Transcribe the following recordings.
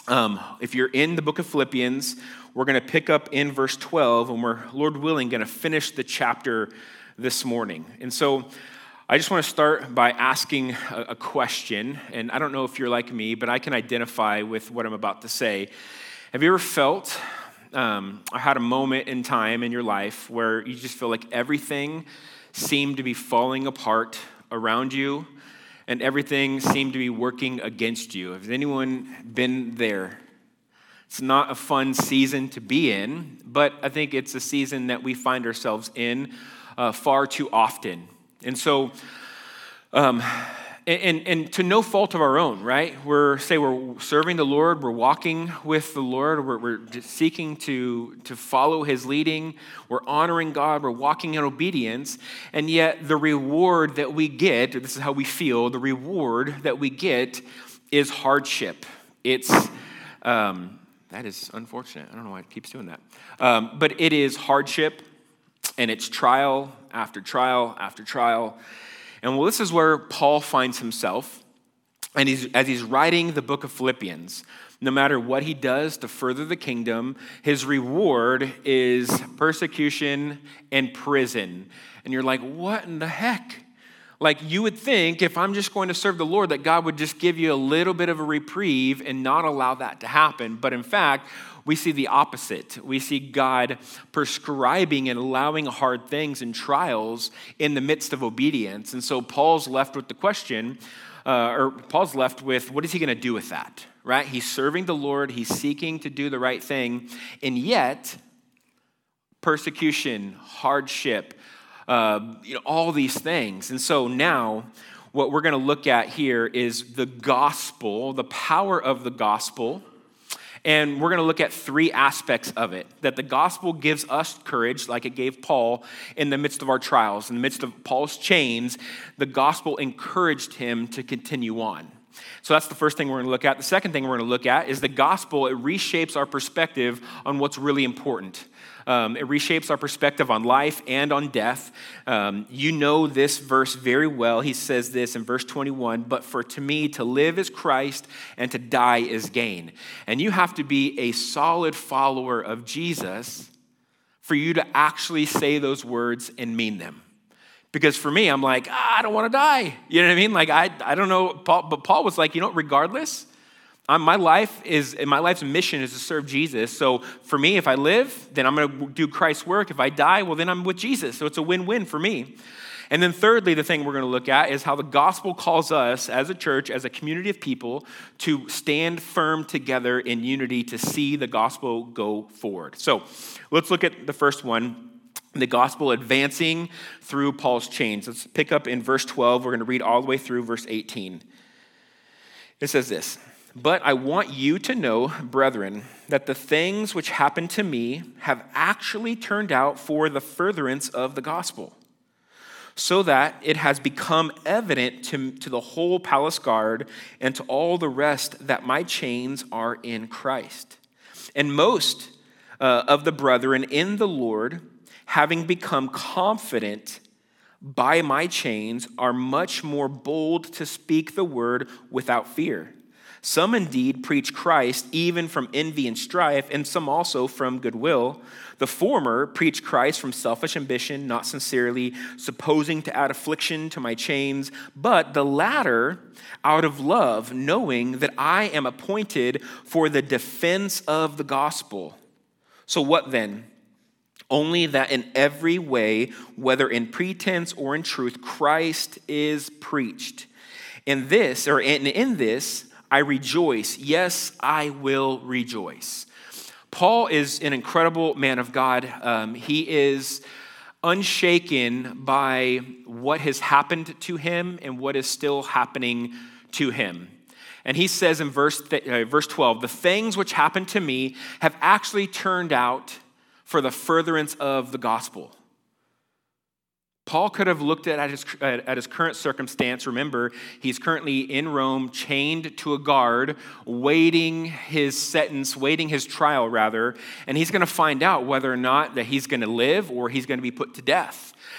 If you're in the book of Philippians, we're going to pick up in verse 12, and we're, Lord willing, going to finish the chapter this morning. And so I just want to start by asking a question, and I don't know if you're like me, but I can identify with what I'm about to say. Have you ever felt or had a moment in time in your life where you just feel like everything seemed to be falling apart around you and everything seemed to be working against you? Has anyone been there? It's not a fun season to be in, but I think it's a season that we find ourselves in far too often. And so, and to no fault of our own, right? We're serving the Lord, we're walking with the Lord, we're just seeking to follow His leading, we're honoring God, we're walking in obedience, and yet the reward that we get, or this is how we feel, the reward that we get is hardship. It's, that is unfortunate. I don't know why it keeps doing that. But it is hardship, and it's trial after trial after trial. And well, this is where Paul finds himself. And as he's writing the book of Philippians, no matter what he does to further the kingdom, his reward is persecution and prison. And you're like, what in the heck? Like, you would think if I'm just going to serve the Lord that God would just give you a little bit of a reprieve and not allow that to happen. But in fact, we see the opposite. We see God prescribing and allowing hard things and trials in the midst of obedience. And so Paul's left with the question, Paul's left with, what is he going to do with that, right? He's serving the Lord. He's seeking to do the right thing. And yet, persecution, hardship, all these things. And so now, what we're going to look at here is the gospel, the power of the gospel. And we're going to look at three aspects of it. That the gospel gives us courage, like it gave Paul in the midst of our trials. In the midst of Paul's chains, the gospel encouraged him to continue on. So that's the first thing we're going to look at. The second thing we're going to look at is the gospel. It reshapes our perspective on what's really important. It reshapes our perspective on life and on death. You know this verse very well. He says this in verse 21, but to me, to live is Christ and to die is gain. And you have to be a solid follower of Jesus for you to actually say those words and mean them. Because for me, I'm like, I don't want to die. You know what I mean? Like, I don't know, but Paul was like, regardless, my life's mission is to serve Jesus. So for me, if I live, then I'm going to do Christ's work. If I die, well, then I'm with Jesus. So it's a win-win for me. And then thirdly, the thing we're going to look at is how the gospel calls us as a church, as a community of people, to stand firm together in unity to see the gospel go forward. So let's look at the first one. The gospel advancing through Paul's chains. Let's pick up in verse 12. We're going to read all the way through verse 18. It says this, but I want you to know, brethren, that the things which happened to me have actually turned out for the furtherance of the gospel, so that it has become evident to the whole palace guard and to all the rest that my chains are in Christ. And most of the brethren in the Lord, having become confident by my chains, are much more bold to speak the word without fear. Some indeed preach Christ even from envy and strife, and some also from goodwill. The former preach Christ from selfish ambition, not sincerely, supposing to add affliction to my chains, but the latter out of love, knowing that I am appointed for the defense of the gospel. So what then? Only that in every way, whether in pretense or in truth, Christ is preached. In this, I rejoice. Yes, I will rejoice. Paul is an incredible man of God. He is unshaken by what has happened to him and what is still happening to him. And he says in verse 12, the things which happened to me have actually turned out for the furtherance of the gospel. Paul could have looked at his current circumstance. Remember, he's currently in Rome, chained to a guard, waiting his trial, and he's going to find out whether or not that he's going to live or he's going to be put to death.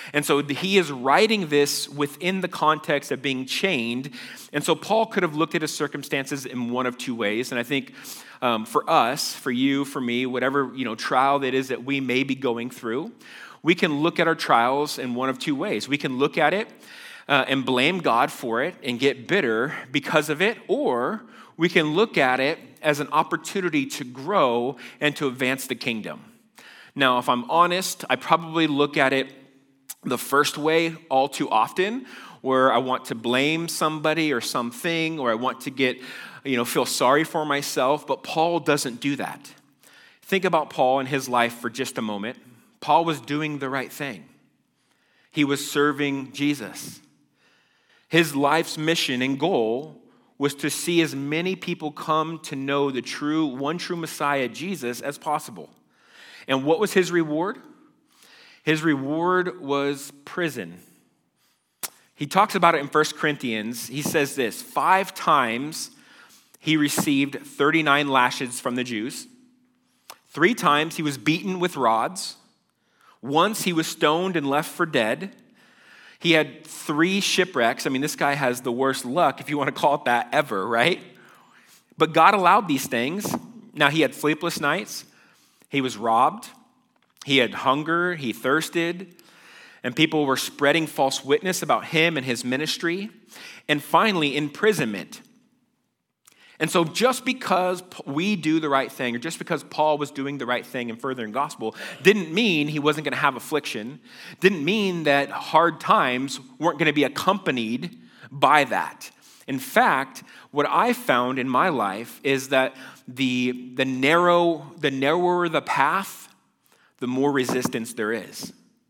And so he is writing this within the context of being chained. And so Paul could have looked at his circumstances in one of two ways. And I think for us, for you, for me, whatever trial that is that we may be going through, we can look at our trials in one of two ways. We can look at it and blame God for it and get bitter because of it, or we can look at it as an opportunity to grow and to advance the kingdom. Now, if I'm honest, I probably look at it the first way all too often, where I want to blame somebody or something, or I want to get, feel sorry for myself, but Paul doesn't do that. Think about Paul and his life for just a moment. Paul was doing the right thing. He was serving Jesus. His life's mission and goal was to see as many people come to know the one true Messiah, Jesus, as possible. And what was his reward? His reward was prison. He talks about it in 1 Corinthians. He says this: 5 times he received 39 lashes from the Jews. 3 times he was beaten with rods. Once he was stoned and left for dead. He had 3 shipwrecks. I mean, this guy has the worst luck, if you want to call it that, ever, right? But God allowed these things. Now, he had sleepless nights. He was robbed. He had hunger. He thirsted. And people were spreading false witness about him and his ministry. And finally, imprisonment. And so just because we do the right thing, or just because Paul was doing the right thing in furthering gospel, didn't mean he wasn't going to have affliction, didn't mean that hard times weren't going to be accompanied by that. In fact, what I found in my life is that the narrower the path, the more resistance there is.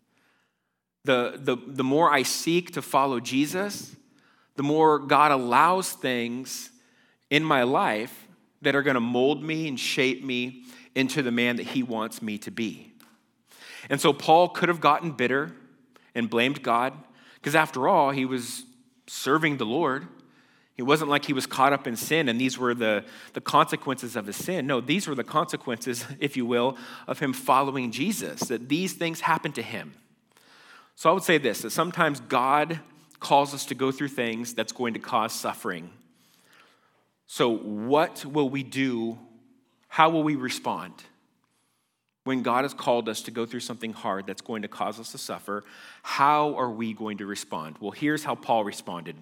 The more I seek to follow Jesus, the more God allows things in my life that are going to mold me and shape me into the man that he wants me to be. And so Paul could have gotten bitter and blamed God, because after all, he was serving the Lord. It wasn't like he was caught up in sin and these were the consequences of his sin. No, these were the consequences, if you will, of him following Jesus, that these things happened to him. So I would say this, that sometimes God calls us to go through things that's going to cause suffering. So what will we do? How will we respond when God has called us to go through something hard that's going to cause us to suffer? How are we going to respond? Well, here's how Paul responded.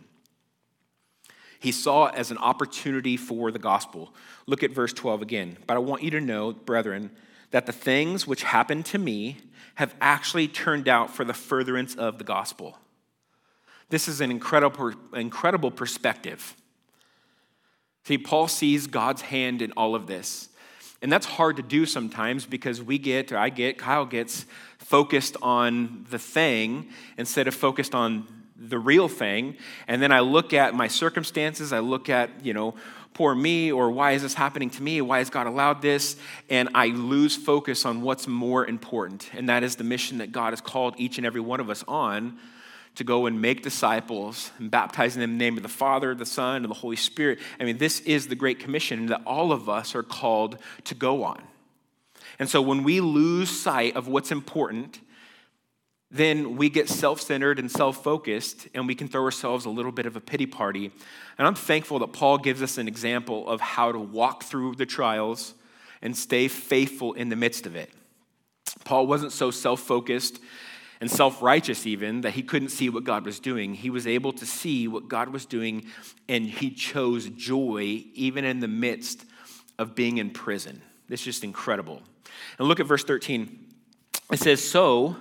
He saw it as an opportunity for the gospel. Look at verse 12 again. But I want you to know, brethren, that the things which happened to me have actually turned out for the furtherance of the gospel. This is an incredible perspective. See, Paul sees God's hand in all of this. And that's hard to do sometimes because Kyle gets focused on the thing instead of focused on the real thing. And then I look at my circumstances, I look at, poor me, or why is this happening to me? Why has God allowed this? And I lose focus on what's more important. And that is the mission that God has called each and every one of us on, to go and make disciples and baptizing them in the name of the Father, the Son, and the Holy Spirit. I mean, this is the Great Commission that all of us are called to go on. And so when we lose sight of what's important, then we get self-centered and self-focused, and we can throw ourselves a little bit of a pity party. And I'm thankful that Paul gives us an example of how to walk through the trials and stay faithful in the midst of it. Paul wasn't so self-focused and self-righteous even, that he couldn't see what God was doing. He was able to see what God was doing, and he chose joy even in the midst of being in prison. It's just incredible. And look at verse 13. It says, so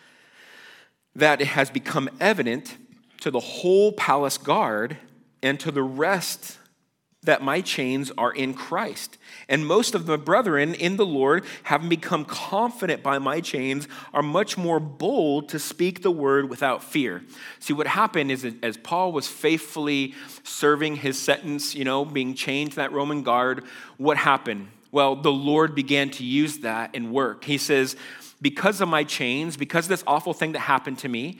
that it has become evident to the whole palace guard and to the rest that my chains are in Christ. And most of the brethren in the Lord, having become confident by my chains, are much more bold to speak the word without fear. See, what happened is as Paul was faithfully serving his sentence, being chained to that Roman guard, what happened? Well, the Lord began to use that and work. He says, because of my chains, because of this awful thing that happened to me,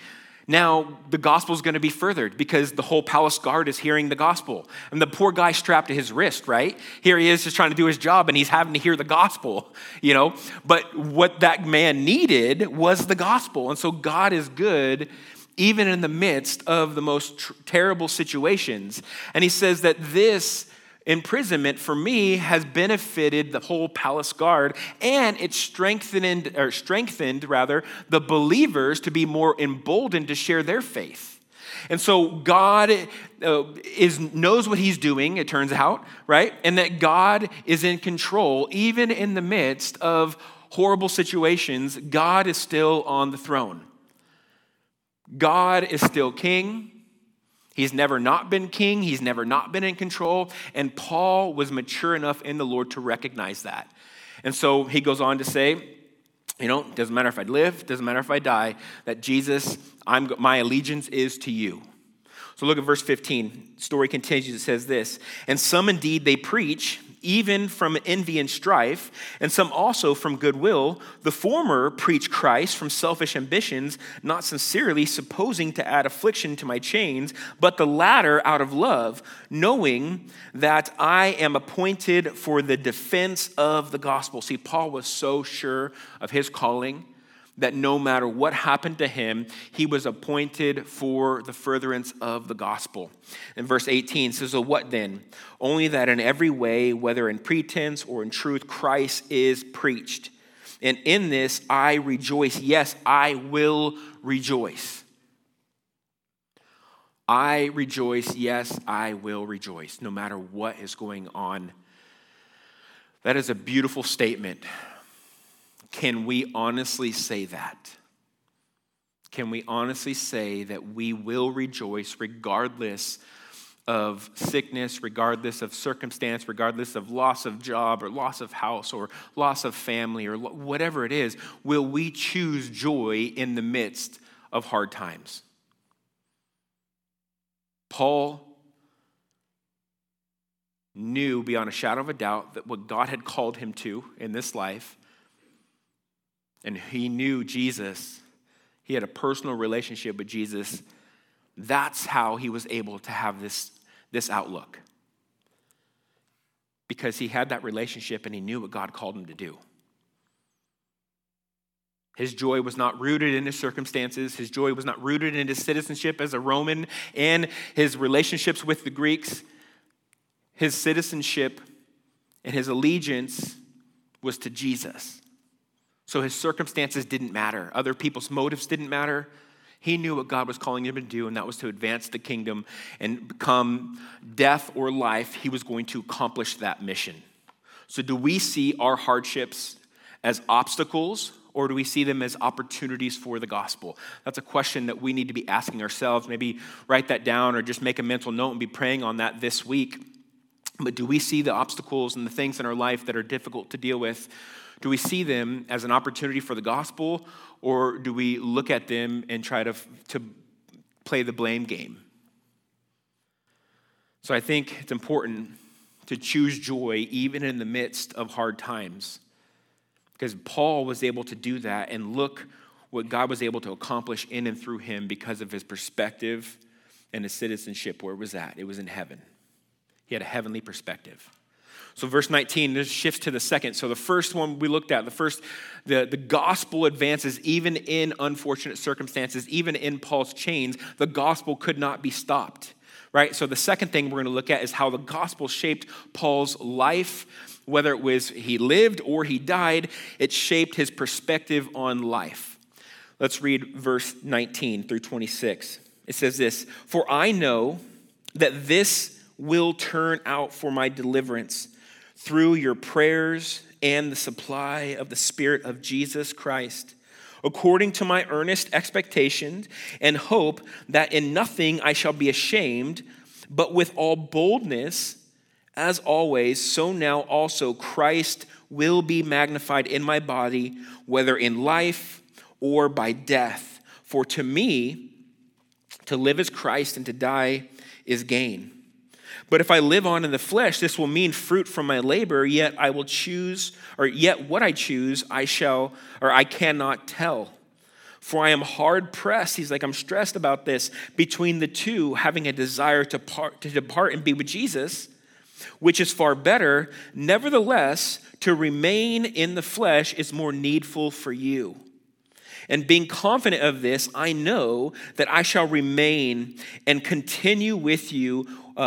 Now the gospel is going to be furthered because the whole palace guard is hearing the gospel. And the poor guy strapped to his wrist, right? Here he is just trying to do his job and he's having to hear the gospel, But what that man needed was the gospel. And so God is good even in the midst of the most terrible situations. And he says that this imprisonment for me has benefited the whole palace guard, and it strengthened the believers to be more emboldened to share their faith. And so God knows what he's doing, it turns out, right? And that God is in control even in the midst of horrible situations. God is still on the throne. God is still king. He's never not been king. He's never not been in control. And Paul was mature enough in the Lord to recognize that. And so he goes on to say, doesn't matter if I live, doesn't matter if I die, that Jesus, my allegiance is to you. So look at verse 15. Story continues. It says this, and some indeed they preach, even from envy and strife, and some also from goodwill. The former preach Christ from selfish ambitions, not sincerely, supposing to add affliction to my chains, but the latter out of love, knowing that I am appointed for the defense of the gospel. See, Paul was so sure of his calling that no matter what happened to him, he was appointed for the furtherance of the gospel. And verse 18 says, so what then? Only that in every way, whether in pretense or in truth, Christ is preached. And in this I rejoice. Yes, I will rejoice. I rejoice. Yes, I will rejoice, no matter what is going on. That is a beautiful statement. Can we honestly say that? Can we honestly say that we will rejoice regardless of sickness, regardless of circumstance, regardless of loss of job or loss of house or loss of family or whatever it is? Will we choose joy in the midst of hard times? Paul knew beyond a shadow of a doubt that what God had called him to in this life, and he knew Jesus, he had a personal relationship with Jesus. That's how he was able to have this outlook. Because he had that relationship and he knew what God called him to do. His joy was not rooted in his circumstances. His joy was not rooted in his citizenship as a Roman and his relationships with the Greeks. His citizenship and his allegiance was to Jesus. So his circumstances didn't matter. Other people's motives didn't matter. He knew what God was calling him to do, and that was to advance the kingdom and become death or life. He was going to accomplish that mission. So do we see our hardships as obstacles, or do we see them as opportunities for the gospel? That's a question that we need to be asking ourselves. Maybe write that down or just make a mental note and be praying on that this week. But do we see the obstacles and the things in our life that are difficult to deal with? Do we see them as an opportunity for the gospel, or do we look at them and try to play the blame game? So I think it's important to choose joy even in the midst of hard times, because Paul was able to do that, and look what God was able to accomplish in and through him because of his perspective and his citizenship where it was at. It was in heaven. He had a heavenly perspective. So verse 19, this shifts to the second. So the first one we looked at, the gospel advances even in unfortunate circumstances, even in Paul's chains, the gospel could not be stopped, right? So the second thing we're going to look at is how the gospel shaped Paul's life, whether it was he lived or he died, it shaped his perspective on life. Let's read verse 19 through 26. It says this, for I know that this will turn out for my deliverance through your prayers and the supply of the Spirit of Jesus Christ, according to my earnest expectation and hope that in nothing I shall be ashamed, but with all boldness, as always, so now also Christ will be magnified in my body, whether in life or by death. For to me, to live is Christ and to die is gain. But if I live on in the flesh, this will mean fruit from my labor, yet what I choose, I cannot tell. For I am hard pressed. He's like, I'm stressed about this between the two, having a desire to depart and be with Jesus, which is far better. Nevertheless, to remain in the flesh is more needful for you. And being confident of this, I know that I shall remain and continue with you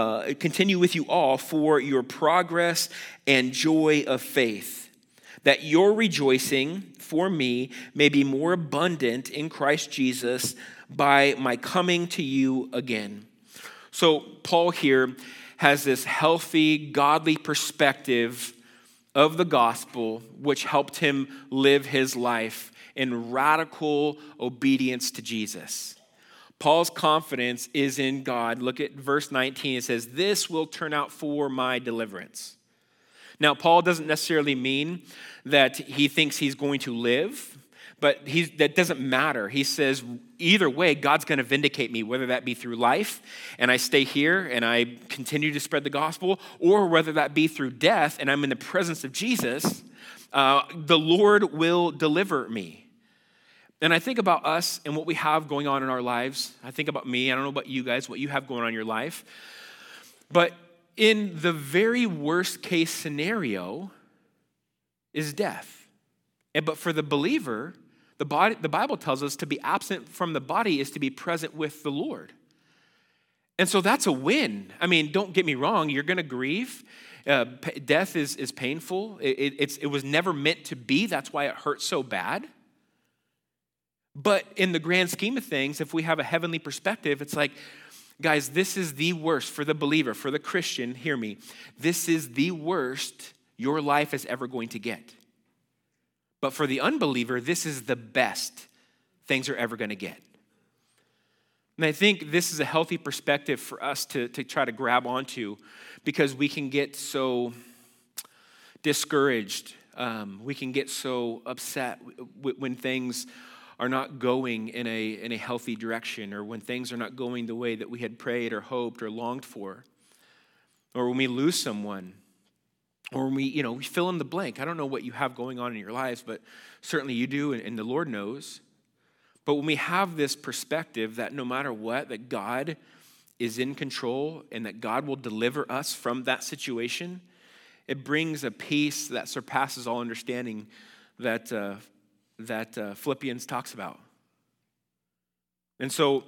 all for your progress and joy of faith, that your rejoicing for me may be more abundant in Christ Jesus by my coming to you again. So Paul here has this healthy, godly perspective of the gospel, which helped him live his life in radical obedience to Jesus. Paul's confidence is in God. Look at verse 19. It says, this will turn out for my deliverance. Now, Paul doesn't necessarily mean that he thinks he's going to live, but that doesn't matter. He says, either way, God's going to vindicate me, whether that be through life and I stay here and I continue to spread the gospel, or whether that be through death and I'm in the presence of Jesus, the Lord will deliver me. And I think about us and what we have going on in our lives. I think about me. I don't know about you guys, what you have going on in your life. But in the very worst case scenario is death. But for the believer, the Bible tells us to be absent from the body is to be present with the Lord. And so that's a win. I mean, don't get me wrong. You're going to grieve. Death is painful. It was never meant to be. That's why it hurts so bad. But in the grand scheme of things, if we have a heavenly perspective, it's like, guys, this is the worst for the believer, for the Christian, hear me. This is the worst your life is ever going to get. But for the unbeliever, this is the best things are ever going to get. And I think this is a healthy perspective for us to try to grab onto, because we can get so discouraged. We can get so upset when things are not going in a healthy direction, or when things are not going the way that we had prayed or hoped or longed for, or when we lose someone, or when we fill in the blank. I don't know what you have going on in your lives, but certainly you do, and the Lord knows. But when we have this perspective that no matter what, that God is in control and that God will deliver us from that situation, it brings a peace that surpasses all understanding that Philippians talks about. And so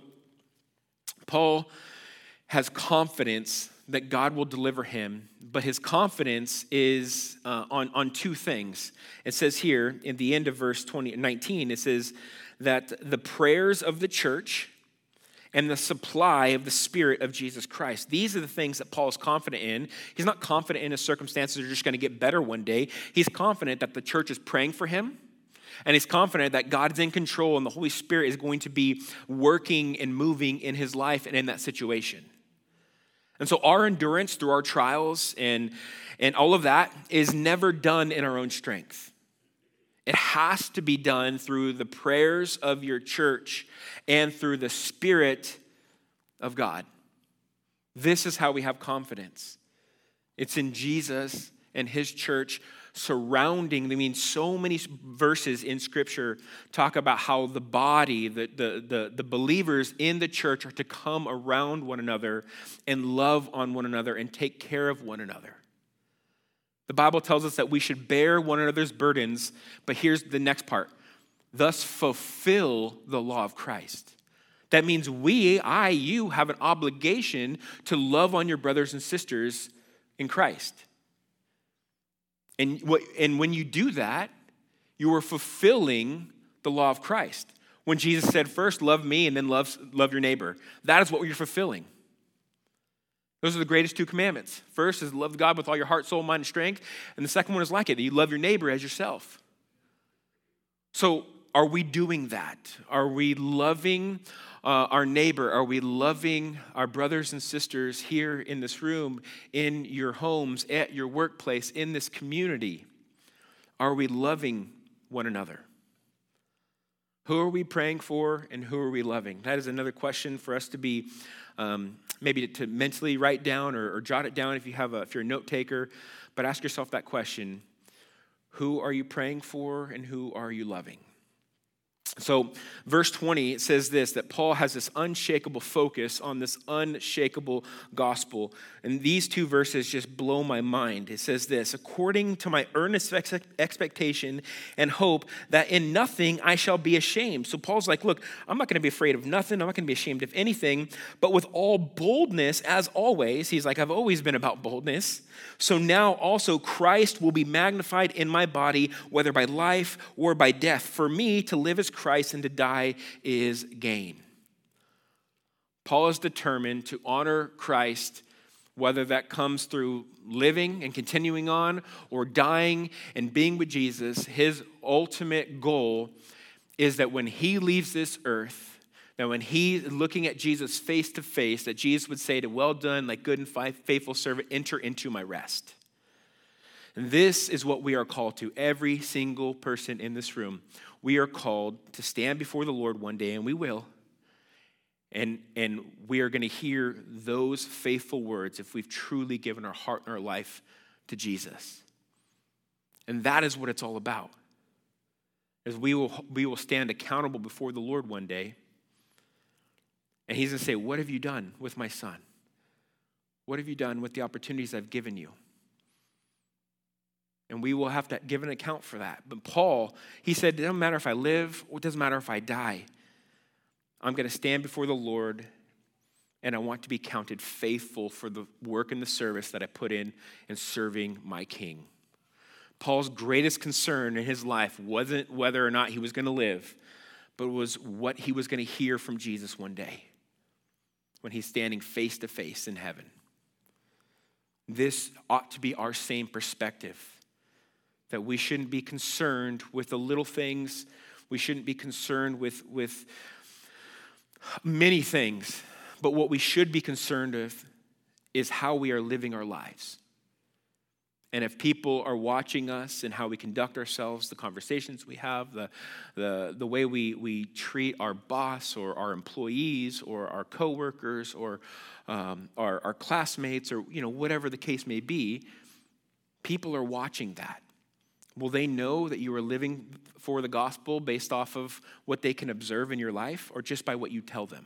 Paul has confidence that God will deliver him, but his confidence is on two things. It says here in the end of verse 19, it says that the prayers of the church and the supply of the Spirit of Jesus Christ. These are the things that Paul is confident in. He's not confident in his circumstances are just going to get better one day. He's confident that the church is praying for him. And he's confident that God is in control and the Holy Spirit is going to be working and moving in his life and in that situation. And so our endurance through our trials and all of that is never done in our own strength. It has to be done through the prayers of your church and through the Spirit of God. This is how we have confidence. It's in Jesus and his church surrounding. So many verses in Scripture talk about how the body, the believers in the church are to come around one another and love on one another and take care of one another. The Bible tells us that we should bear one another's burdens, but here's the next part. Thus fulfill the law of Christ. That means you have an obligation to love on your brothers and sisters in Christ. And when you do that, you are fulfilling the law of Christ. When Jesus said, first love me and then love your neighbor. That is what you're fulfilling. Those are the greatest two commandments. First is love God with all your heart, soul, mind, and strength. And the second one is like it. You love your neighbor as yourself. So are we doing that? Are we loving our neighbor? Are we loving our brothers and sisters here in this room, in your homes, at your workplace, in this community? Are we loving one another? Who are we praying for and who are we loving? That is another question for us to be maybe to mentally write down or jot it down if you're a note taker. But ask yourself that question: who are you praying for and who are you loving? So verse 20, it says this, that Paul has this unshakable focus on this unshakable gospel. And these two verses just blow my mind. It says this, according to my earnest expectation and hope that in nothing I shall be ashamed. So Paul's like, look, I'm not going to be afraid of nothing. I'm not going to be ashamed of anything. But with all boldness, as always, he's like, I've always been about boldness. So now also Christ will be magnified in my body, whether by life or by death. For me to live is Christ and to die is gain. Paul is determined to honor Christ, whether that comes through living and continuing on or dying and being with Jesus. His ultimate goal is that when he leaves this earth, that when he's looking at Jesus face to face, that Jesus would say to, well done, like good and faithful servant, enter into my rest. And this is what we are called to, every single person in this room. We are called to stand before the Lord one day, and we will. And we are going to hear those faithful words if we've truly given our heart and our life to Jesus. And that is what it's all about. As we will stand accountable before the Lord one day. And he's going to say, what have you done with my son? What have you done with the opportunities I've given you? And we will have to give an account for that. But Paul, he said, it doesn't matter if I live, or it doesn't matter if I die. I'm going to stand before the Lord, and I want to be counted faithful for the work and the service that I put in serving my King. Paul's greatest concern in his life wasn't whether or not he was going to live, but was what he was going to hear from Jesus one day when he's standing face to face in heaven. This ought to be our same perspective, that we shouldn't be concerned with the little things. We shouldn't be concerned with many things, but what we should be concerned with is how we are living our lives. And if people are watching us and how we conduct ourselves, the conversations we have, the way we treat our boss or our employees or our coworkers or our classmates or whatever the case may be, people are watching that. Will they know that you are living for the gospel based off of what they can observe in your life or just by what you tell them?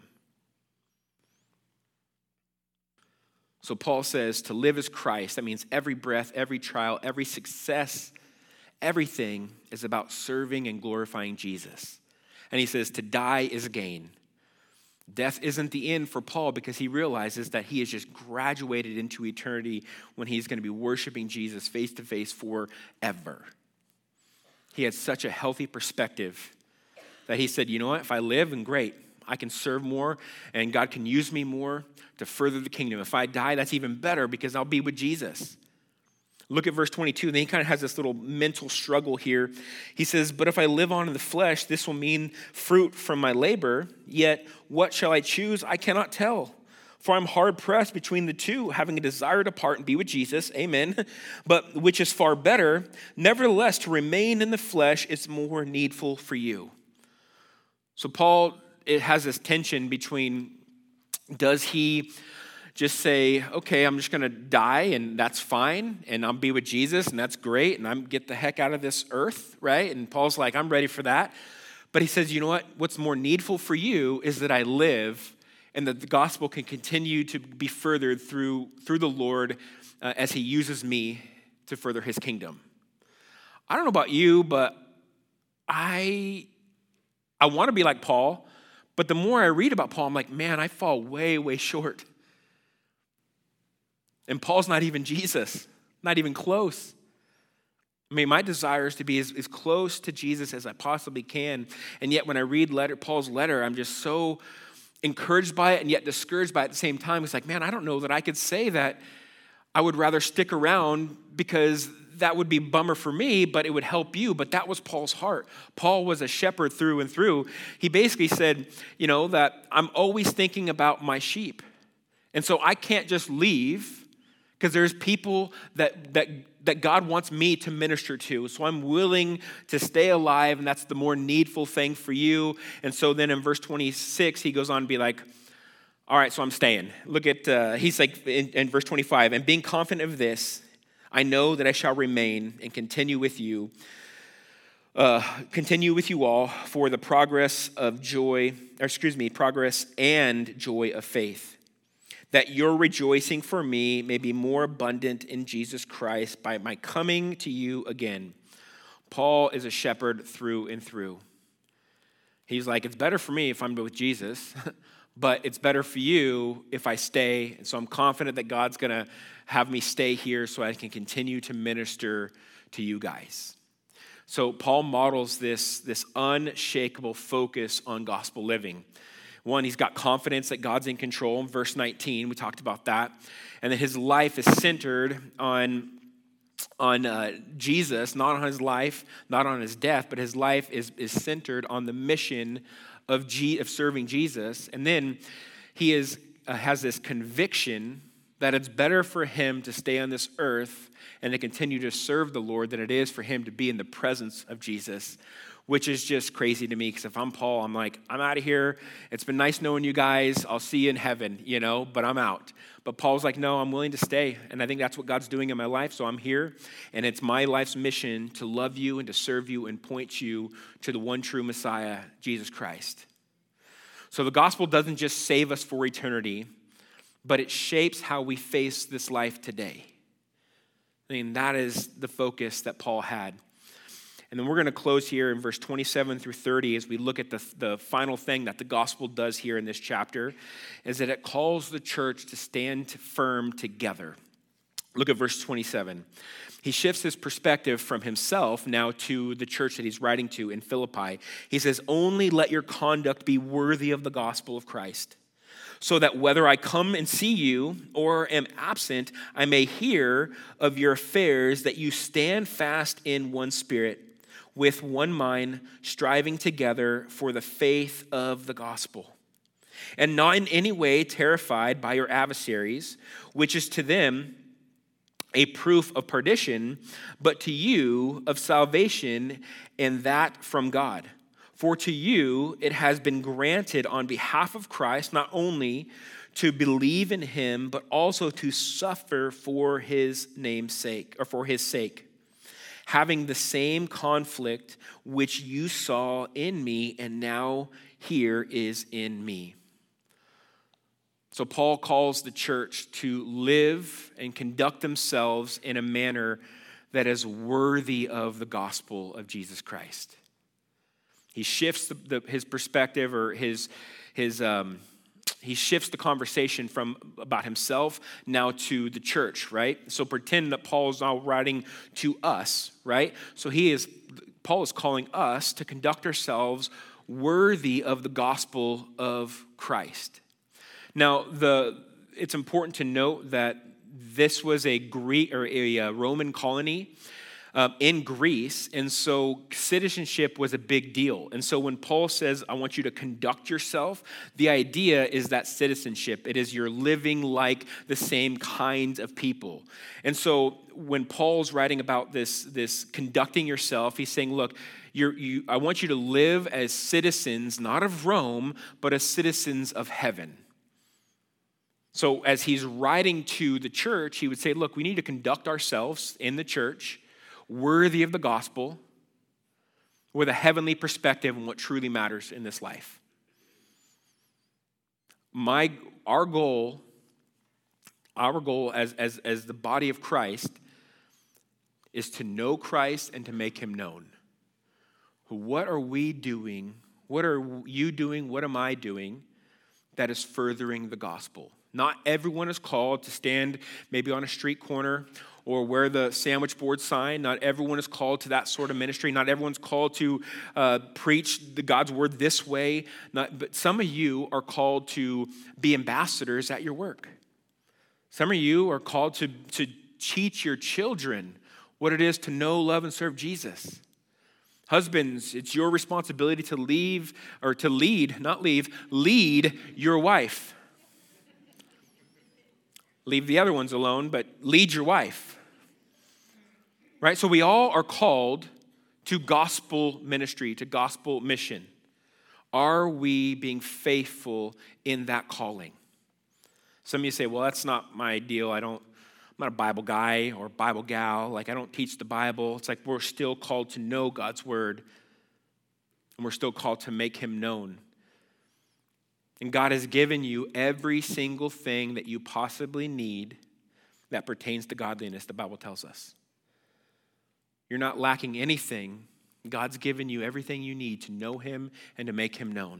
So Paul says to live is Christ. That means every breath, every trial, every success, everything is about serving and glorifying Jesus. And he says to die is gain. Death isn't the end for Paul because he realizes that he has just graduated into eternity when he's going to be worshiping Jesus face to face forever. He had such a healthy perspective that he said, you know what, if I live, then great. I can serve more and God can use me more to further the kingdom. If I die, that's even better because I'll be with Jesus. Look at verse 22. Then he kind of has this little mental struggle here. He says, but if I live on in the flesh, this will mean fruit from my labor. Yet what shall I choose? I cannot tell. For I'm hard pressed between the two, having a desire to part and be with Jesus. Amen. But which is far better. Nevertheless, to remain in the flesh is more needful for you. So Paul, it has this tension between, does he just say, okay, I'm just going to die and that's fine and I'll be with Jesus and that's great and I'm get the heck out of this earth, right? And Paul's like, I'm ready for that. But he says, you know what? What's more needful for you is that I live and that the gospel can continue to be furthered through the Lord as he uses me to further his kingdom. I don't know about you, but I want to be like Paul. But the more I read about Paul, I'm like, man, I fall way, way short. And Paul's not even Jesus, not even close. I mean, my desire is to be as close to Jesus as I possibly can. And yet when I read Paul's letter, I'm just so encouraged by it and yet discouraged by it at the same time. It's like, man, I don't know that I could say that I would rather stick around because that would be a bummer for me, but it would help you. But that was Paul's heart. Paul was a shepherd through and through. He basically said, that I'm always thinking about my sheep. And so I can't just leave because there's people that God wants me to minister to. So I'm willing to stay alive, and that's the more needful thing for you. And so then in verse 26, he goes on to be like, all right, so I'm staying. Look at, he's like in verse 25, and being confident of this, I know that I shall remain and continue with you continue with you all for the progress and joy of faith, that your rejoicing for me may be more abundant in Jesus Christ by my coming to you again. Paul is a shepherd through and through. He's like, it's better for me if I'm with Jesus, but it's better for you if I stay. And so I'm confident that God's going to have me stay here so I can continue to minister to you guys. So Paul models this unshakable focus on gospel living. One, he's got confidence that God's in control. In verse 19, we talked about that. And that his life is centered on Jesus, not on his life, not on his death, but his life is centered on the mission of serving Jesus. And then he has this conviction that it's better for him to stay on this earth and to continue to serve the Lord than it is for him to be in the presence of Jesus, which is just crazy to me, because if I'm Paul, I'm like, I'm out of here. It's been nice knowing you guys. I'll see you in heaven, but I'm out. But Paul's like, no, I'm willing to stay, and I think that's what God's doing in my life, so I'm here, and it's my life's mission to love you and to serve you and point you to the one true Messiah, Jesus Christ. So the gospel doesn't just save us for eternity, but it shapes how we face this life today. I mean, that is the focus that Paul had. And then we're going to close here in verse 27 through 30 as we look at the final thing that the gospel does here in this chapter, is that it calls the church to stand firm together. Look at verse 27. He shifts his perspective from himself now to the church that he's writing to in Philippi. He says, only let your conduct be worthy of the gospel of Christ, so that whether I come and see you or am absent, I may hear of your affairs, that you stand fast in one spirit, with one mind, striving together for the faith of the gospel, and not in any way terrified by your adversaries, which is to them a proof of perdition, but to you of salvation, and that from God. For to you it has been granted on behalf of Christ not only to believe in him, but also to suffer for his name's sake, or for his sake, having the same conflict which you saw in me and now here is in me. So Paul calls the church to live and conduct themselves in a manner that is worthy of the gospel of Jesus Christ. He shifts his perspective, or he shifts the conversation from about himself now to the church, right? So pretend that Paul is now writing to us, right? So Paul is calling us to conduct ourselves worthy of the gospel of Christ. Now, it's important to note that this was a Greek or a Roman colony in Greece, and so citizenship was a big deal. And so when Paul says, I want you to conduct yourself, the idea is that citizenship. It is you're living like the same kinds of people. And so when Paul's writing about this conducting yourself, he's saying, look, I want you to live as citizens, not of Rome, but as citizens of heaven. So as he's writing to the church, he would say, look, we need to conduct ourselves in the church worthy of the gospel, with a heavenly perspective on what truly matters in this life. Our goal as the body of Christ is to know Christ and to make him known. What are we doing? What are you doing? What am I doing that is furthering the gospel? Not everyone is called to stand maybe on a street corner or wear the sandwich board sign. Not everyone is called to that sort of ministry. Not everyone's called to preach God's word this way. But some of you are called to be ambassadors at your work. Some of you are called to teach your children what it is to know, love, and serve Jesus. Husbands, it's your responsibility to lead your wife. Leave the other ones alone, but lead your wife. Right? So we all are called to gospel ministry, to gospel mission. Are we being faithful in that calling? Some of you say, well, that's not my deal. not a Bible guy or Bible gal. Like, I don't teach the Bible. It's like we're still called to know God's word, and we're still called to make him known. And God has given you every single thing that you possibly need that pertains to godliness, the Bible tells us. You're not lacking anything. God's given you everything you need to know him and to make him known.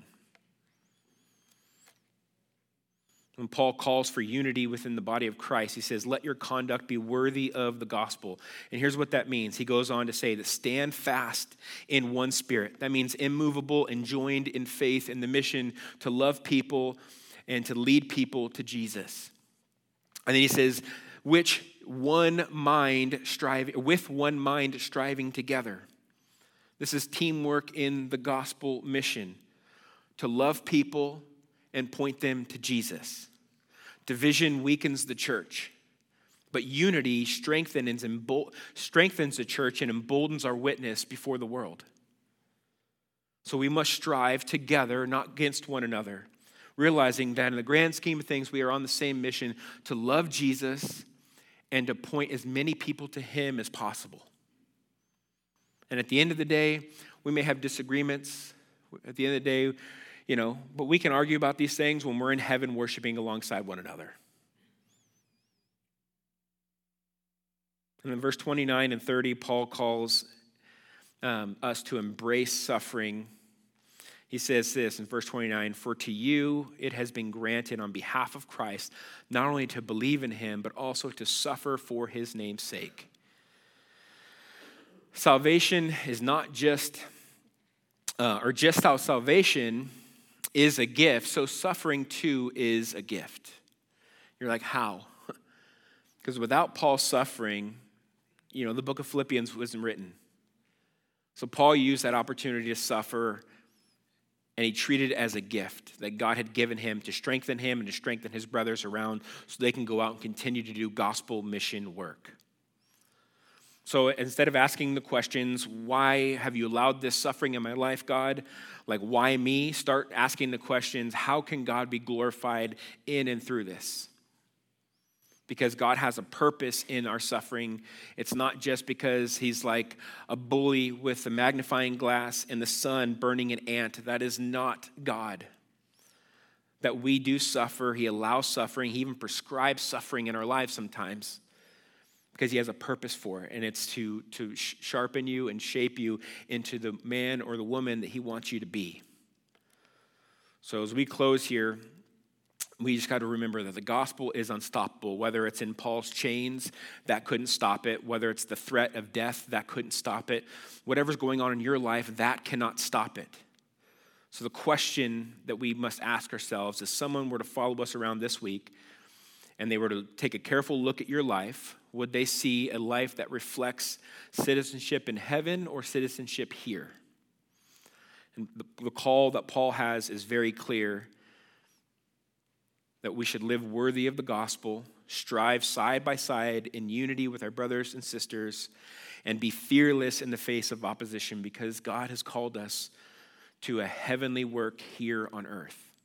When Paul calls for unity within the body of Christ, he says, let your conduct be worthy of the gospel. And here's what that means. He goes on to say that stand fast in one spirit. That means immovable and joined in faith in the mission to love people and to lead people to Jesus. And then he says, with one mind striving together. This is teamwork in the gospel mission, to love people and point them to Jesus. Division weakens the church, but unity strengthens the church and emboldens our witness before the world. So we must strive together, not against one another, realizing that in the grand scheme of things, we are on the same mission to love Jesus and to point as many people to him as possible. And at the end of the day, we may have disagreements. At the end of the day, but we can argue about these things when we're in heaven worshiping alongside one another. And in verse 29 and 30, Paul calls us to embrace suffering. He says this in verse 29, for to you it has been granted on behalf of Christ, not only to believe in him, but also to suffer for his name's sake. Salvation is not just how salvation is a gift, so suffering too is a gift. You're like, how? Because without Paul's suffering, the book of Philippians wasn't written. So Paul used that opportunity to suffer, and he treated it as a gift that God had given him to strengthen him and to strengthen his brothers around so they can go out and continue to do gospel mission work. So instead of asking the questions, why have you allowed this suffering in my life, God? Like, why me? Start asking the questions, how can God be glorified in and through this? Because God has a purpose in our suffering. It's not just because he's like a bully with a magnifying glass and the sun burning an ant. That is not God. That we do suffer. He allows suffering. He even prescribes suffering in our lives sometimes, because he has a purpose for it, and it's to sharpen you and shape you into the man or the woman that he wants you to be. So as we close here, we just got to remember that the gospel is unstoppable, whether it's in Paul's chains, that couldn't stop it, whether it's the threat of death, that couldn't stop it. Whatever's going on in your life, that cannot stop it. So the question that we must ask ourselves is, someone were to follow us around this week, and they were to take a careful look at your life, would they see a life that reflects citizenship in heaven or citizenship here? And the call that Paul has is very clear, that we should live worthy of the gospel, strive side by side in unity with our brothers and sisters, and be fearless in the face of opposition, because God has called us to a heavenly work here on earth.